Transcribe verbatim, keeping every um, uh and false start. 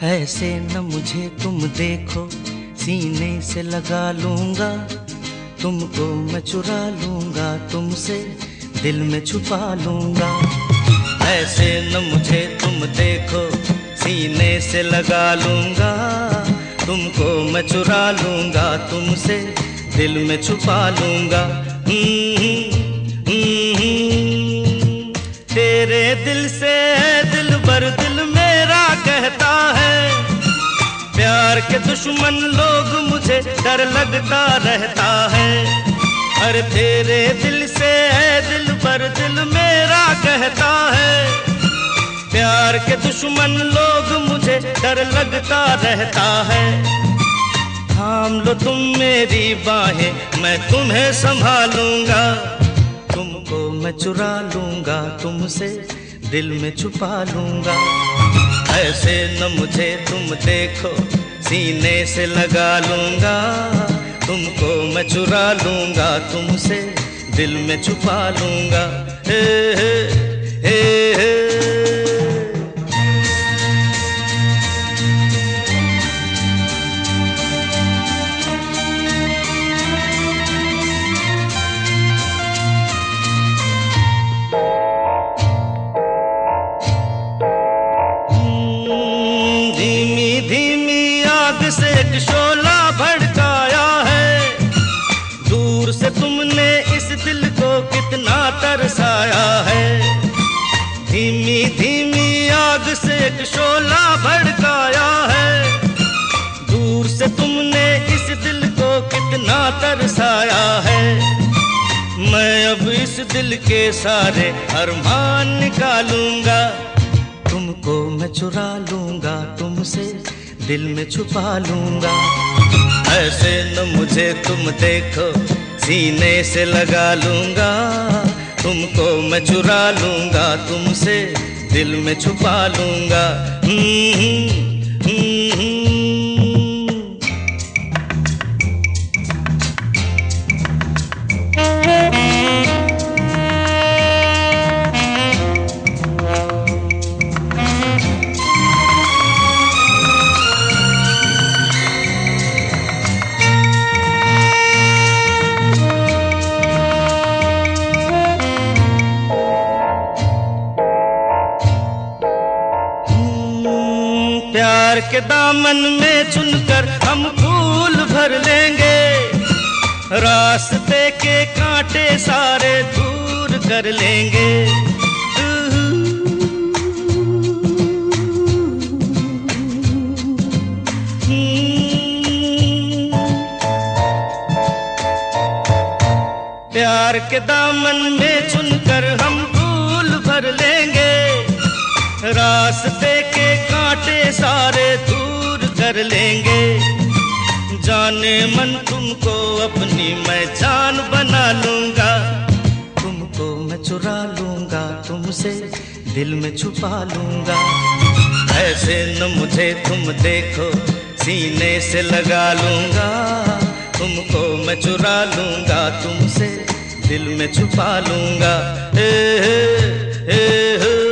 ऐसे न मुझे तुम देखो, सीने से लगा लूंगा, तुमको मैं चुरा लूंगा, तुमसे दिल में छुपा लूंगा। ऐसे न मुझे तुम देखो, सीने से लगा लूंगा, तुमको मैं चुरा लूंगा, तुमसे दिल में छुपा लूंगा। तेरे दिल से दिल भर दिल मेरा कहता है, प्यार के दुश्मन लोग मुझे डर लगता रहता है। अरे तेरे दिल से दिल भर दिल मेरा कहता है, प्यार के दुश्मन लोग मुझे डर लगता रहता है। थाम लो तुम मेरी बाहें, मैं तुम्हें संभालूंगा, तुमको मैं चुरा लूंगा, तुमसे दिल में छुपा लूंगा। ऐसे न मुझे तुम देखो, सीने से लगा लूंगा, तुमको मैं चुरा लूंगा, तुमसे दिल में छुपा लूंगा। हे हे हे हे। से एक शोला भड़काया है, दूर से तुमने इस दिल को कितना तरसाया है। धीमी धीमी आग से एक शोला भड़काया है, दूर से तुमने इस दिल को कितना तरसाया है। मैं अब इस दिल के सारे अरमान निकालूंगा, तुमको मैं चुरा लूंगा, तुमसे दिल में छुपा लूंगा। ऐसे न मुझे तुम देखो, सीने से लगा लूंगा, तुमको मैं चुरा लूंगा, तुमसे दिल में छुपा लूंगा। प्यार के दामन में चुनकर हम फूल भर लेंगे, रास्ते के कांटे सारे दूर कर लेंगे। प्यार के दामन में चुनकर हम फूल भर लेंगे, रास्ते के कांटे सारे दूर कर लेंगे। जाने मन तुमको अपनी मैं जान बना लूंगा, तुमको मैं चुरा लूंगा, तुमसे दिल में छुपा लूंगा। ऐसे न मुझे तुम देखो, सीने से लगा लूंगा, तुमको मैं चुरा लूंगा, तुमसे दिल में छुपा लूंगा। हे हे हे हे।